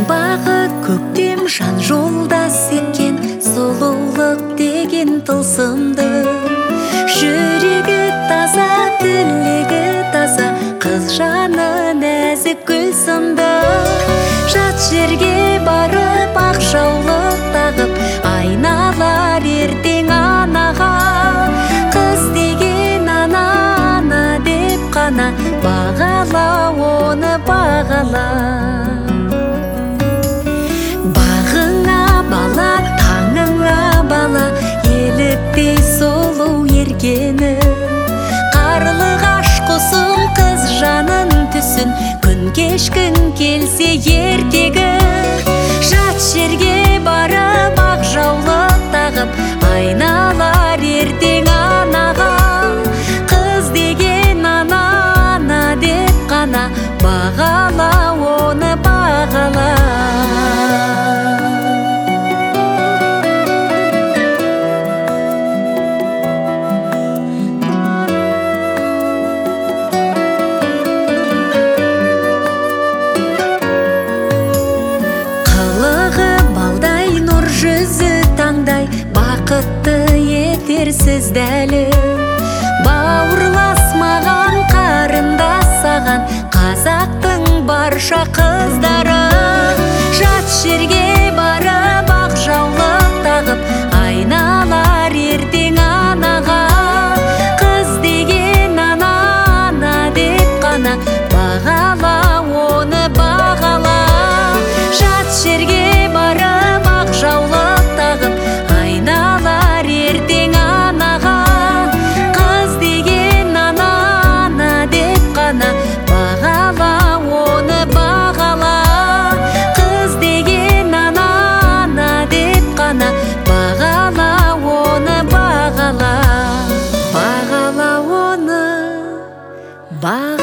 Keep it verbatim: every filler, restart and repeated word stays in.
бақыт көктем жан жолдас еткен, сұлулық деген тылсымды. Жүрегі таза, тілегі таза, қыз жаны нәзік гүл сынды. Жат жерге барып ақ жаулық тағып, айналар ертең анаға. Қыз деген ана, ана деп қана бағала, оны бағала. Бағыңа бала, таңыңа бала, еліктей сұлу ергені. Қарлығаш құсым қыз жанын түсін, күн кешкін келсе ертегі. Жат жерге барып ақ жаулық тағып, айналар ертең анаға. Қыз деген ана, ана деп қана бағала, оны бағала. Бақытты етер сіздәлі, бауырлас маған, қарындас саған, қазақтың барша қыздары. Жат жерге барып ақ жаулық тағып, айналар ертең анаға. Қыз деген ана, ана деп қана бағала, оны бағала. Жат жерге барып ақ жаулық тағып, айналар ертең анаға. Қыз деген ана, ана деп қана бағала, оны бағала. Қыз деген ана, ана деп қана бағала, оны бағала. Бағала, оны бағала.